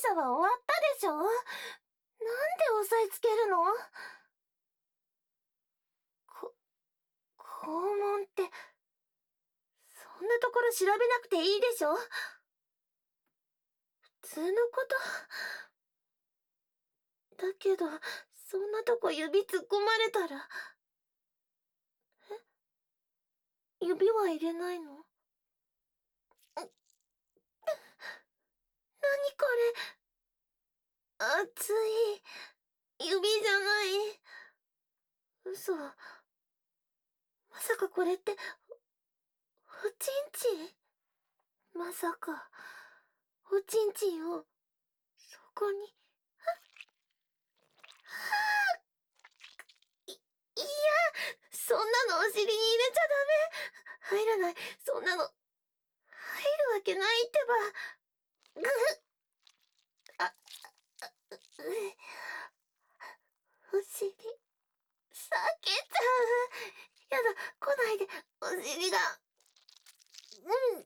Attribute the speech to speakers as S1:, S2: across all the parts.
S1: 査は終わったでしょ。なんで押さえつけるの？肛門って、そんなところ調べなくていいでしょ。普通のこと。だけど、そんなとこ指突っ込まれたら。指は入れないの？何これ。熱い。指じゃない。嘘。まさかこれって、おちんちん？まさか、おちんちんを、そこに。いや、そんなのお尻に入れちゃダメ。入らない。そんなの、入るわけないってば。ぐっ。あ、お尻、裂けちゃう。やだ、来ないで、お尻が。うん。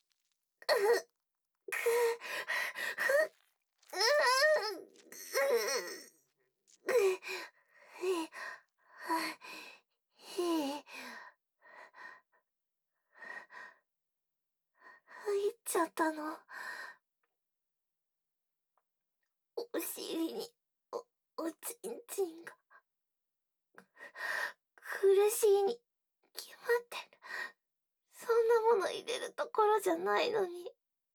S1: 入っちゃったの。お尻に、おちんちんが。苦しいに決まってる。そんなもの入れるところじゃないのに。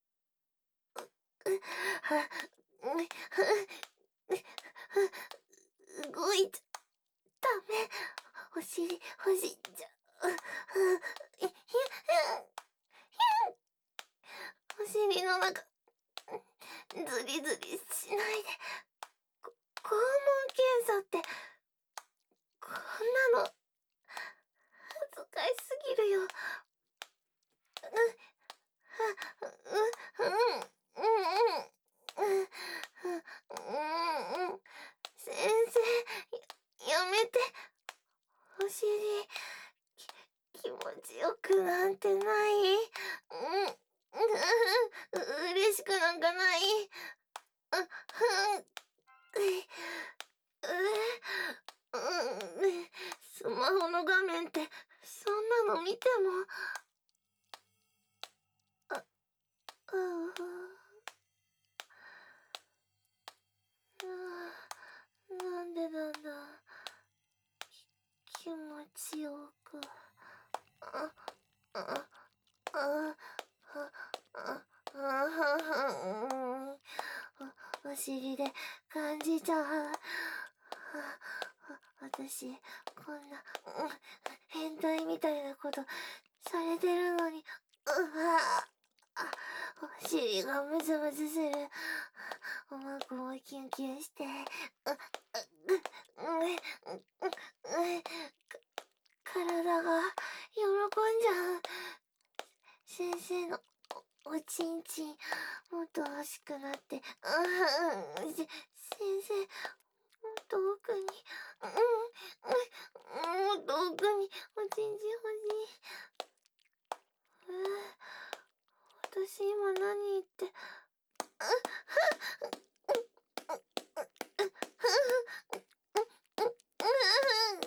S1: 動いちゃダメ。お尻、おじいちゃお尻の中、ズリズリしないで。肛門検査って、こんなの、恥ずかしすぎるよ。先生、やめて。お尻、気持ちよくなんてない。嬉しくなんかない。スマホの画面ってそんなの見ても。なんでなんだ。気持ちよく。お尻で感じちゃう。私、こんな、変態みたいなことされてるのに、お尻がムズムズする。おまこもキュンキュンして。体が喜んじゃう。先生のおちんちんもっと欲しくなって。先生、もっと奥に。もっと奥におちんちん欲しい。私今何